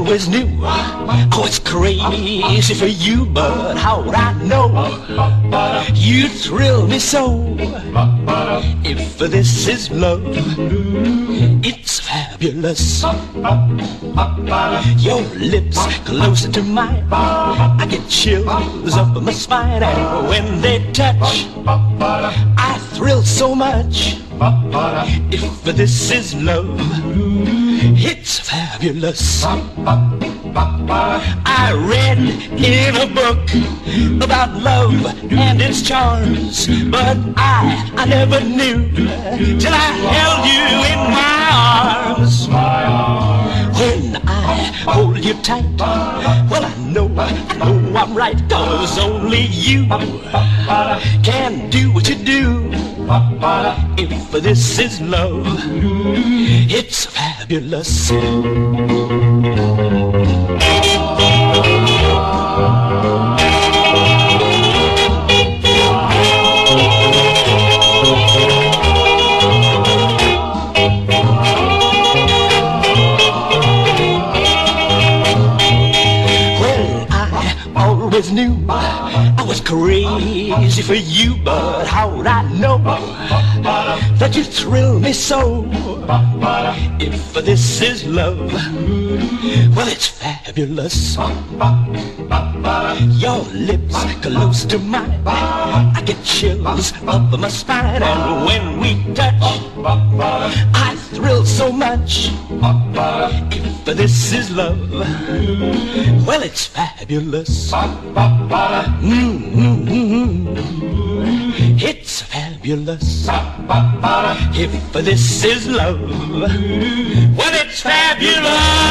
always knew I was crazy for you, but how would I know you thrill me so? If this is love, it's fabulous. Your lips closer to mine, I get chills up my spine, and when they touch, I thrill so much. If this is love, it's fabulous. I read in a book about love and its charms, but I never knew till I held you in my arms. When I hold you tight, well, I know I'm right, 'cause only you can do what you do. If this is love, it's fabulous. Always knew I was crazy for you, but how would I know that you thrill me so? If this is love, well, it's fabulous. Your lips close to mine, I get chills up my spine, and when we touch, I thrill so much. If this is love, well, it's fabulous. It's fabulous. If this is love, well, it's fabulous.